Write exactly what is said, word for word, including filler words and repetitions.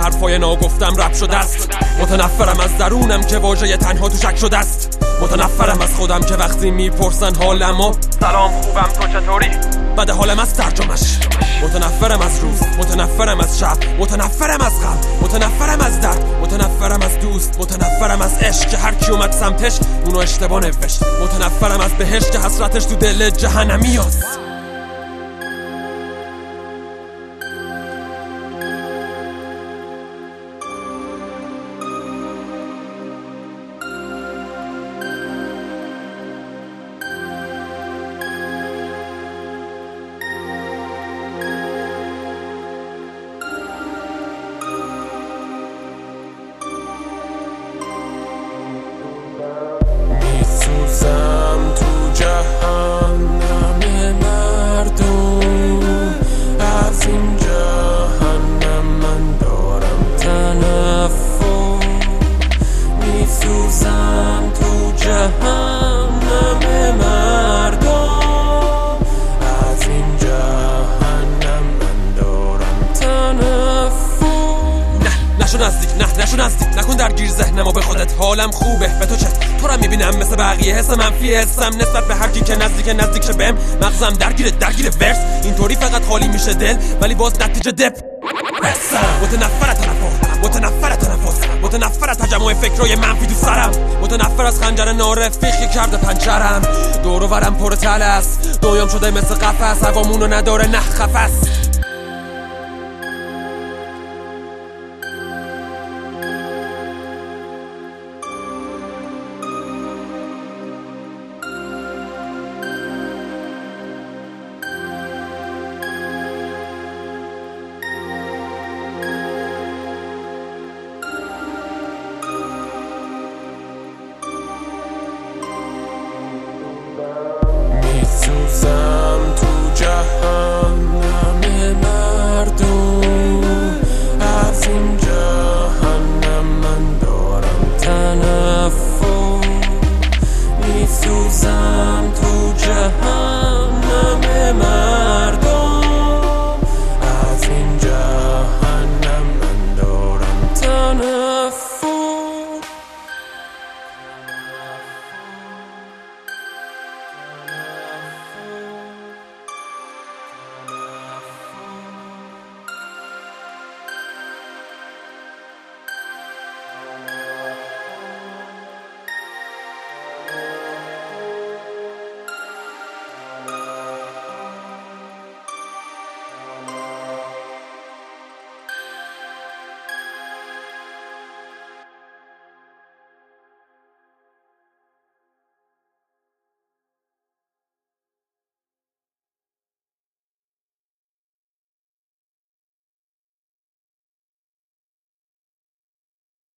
حرفای ناگفتم رپ شده است. متنفرم از درونم که واژه تنها تو شک شده است. متنفرم از خودم که وقتی میپرسن حالمو سلام خوبم تو چطوری بعد حالم از ترجمش. متنفرم از روز، متنفرم از شب، متنفرم از غم، متنفرم از درد، متنفرم از دوست، متنفرم از عشق که هر کی اومد سمتش اونو اشتباه نوشت. متنفرم از بهشت که حسرتش تو دل جهنمی است. میسوزم تو جهنم مردم، از این جهنم من دارم تنفر. میسوزم تو جهنم مردم، از این جهنم من دارم تنفر. نه نشو نزدیک، نه نشو نزدیک، نکن درگیر ذهنمو به خودت. حالم خوبه به تو چه؟ تو رو میبینم مثل بقیه، حس منفی حسم نسبت به هر کی که نزدیک نزدیک شه بهم. مغزم درگیره درگیره ورس، اینطوری فقط خالی میشه دل ولی باز نتیجه دپ. متنفر تنفس، متنفر تنفس، متنفر تجمع فکرای منفی تو سرم، متنفر از خنجر نارفیقی کرده پنچرم. دور و برم پر تل است، دویام شده مثل قفس، هوامونو نداره نه خفس.